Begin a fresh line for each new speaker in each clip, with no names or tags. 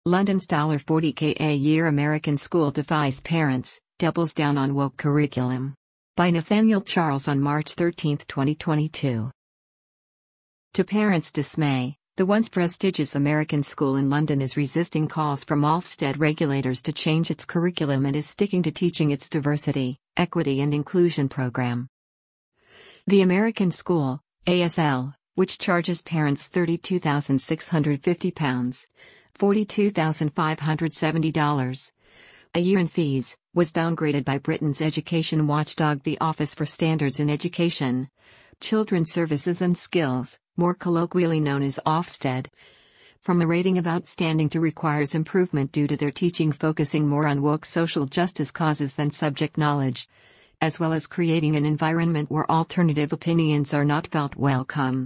London's $40K a year American school defies parents, doubles down on woke curriculum. By Nathaniel Charles on March 13, 2022. To parents' dismay, the once prestigious American school in London is resisting calls from Ofsted regulators to change its curriculum and is sticking to teaching its diversity, equity and inclusion program. The American school, ASL, which charges parents £32,650, $42,570 a year in fees, was downgraded by Britain's education watchdog the Office for Standards in Education, Children's Services and Skills, more colloquially known as Ofsted, from a rating of outstanding to requires improvement due to their teaching focusing more on woke social justice causes than subject knowledge, as well as creating an environment where alternative opinions are not felt welcome.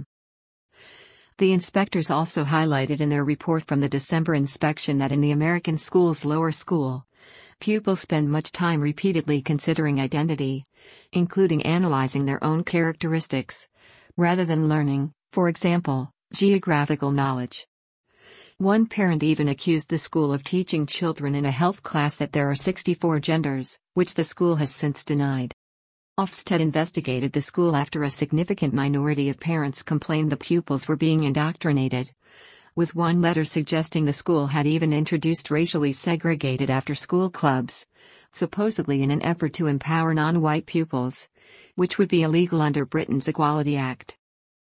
The inspectors also highlighted in their report from the December inspection that in the American school's lower school, pupils spend much time repeatedly considering identity, including analyzing their own characteristics, rather than learning, for example, geographical knowledge. One parent even accused the school of teaching children in a health class that there are 64 genders, which the school has since denied. Ofsted investigated the school after a significant minority of parents complained the pupils were being indoctrinated, with one letter suggesting the school had even introduced racially segregated after-school clubs, supposedly in an effort to empower non-white pupils, which would be illegal under Britain's Equality Act.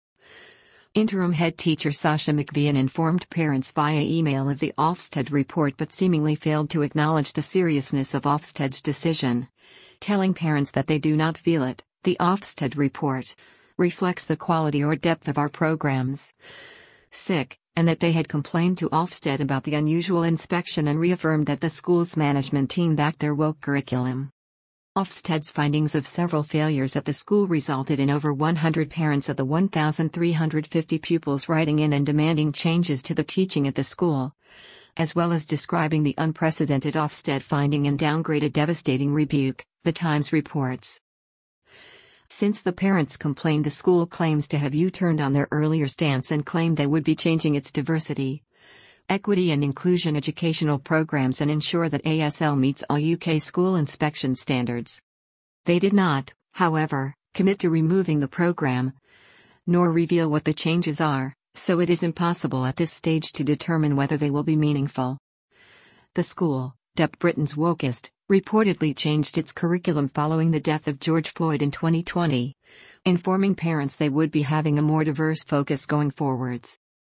Interim head teacher Sasha McVean informed parents via email of the Ofsted report but seemingly failed to acknowledge the seriousness of Ofsted's decision, telling parents that they do not feel it. The Ofsted report reflects the quality or depth of our programs, and that they had complained to Ofsted about the unusual inspection and reaffirmed that the school's management team backed their woke curriculum. Ofsted's findings of several failures at the school resulted in over 100 parents of the 1,350 pupils writing in and demanding changes to the teaching at the school, as well as describing the unprecedented Ofsted finding and downgraded devastating rebuke, The Times reports. Since the parents complained, the school claims to have U-turned on their earlier stance and claimed they would be changing its diversity, equity and inclusion educational programs and ensure that ASL meets all UK school inspection standards. They did not, however, commit to removing the program, nor reveal what the changes are, so it is impossible at this stage to determine whether they will be meaningful. The school, dubbed Britain's wokest, reportedly changed its curriculum following the death of George Floyd in 2020, informing parents they would be having a more diverse focus going forwards.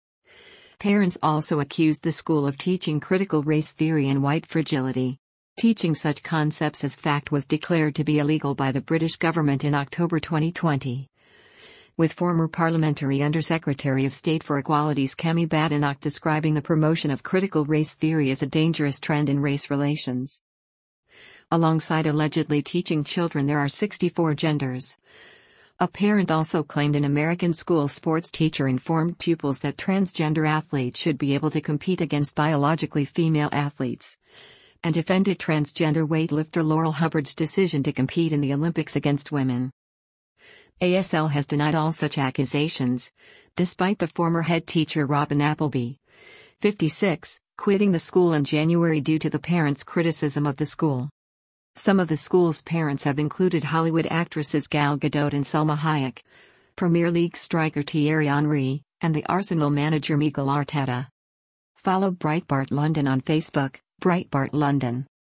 Parents also accused the school of teaching critical race theory and white fragility. Teaching such concepts as fact was declared to be illegal by the British government in October 2020. With former Parliamentary Undersecretary of State for Equalities Kemi Badenoch describing the promotion of critical race theory as a dangerous trend in race relations. Alongside allegedly teaching children there are 64 genders. A parent also claimed an American school sports teacher informed pupils that transgender athletes should be able to compete against biologically female athletes, and defended transgender weightlifter Laurel Hubbard's decision to compete in the Olympics against women. ASL has denied all such accusations, despite the former head teacher Robin Appleby, 56, quitting the school in January due to the parents' criticism of the school. Some of the school's parents have included Hollywood actresses Gal Gadot and Salma Hayek, Premier League striker Thierry Henry, and the Arsenal manager Mikel Arteta. Follow Breitbart London on Facebook, Breitbart London.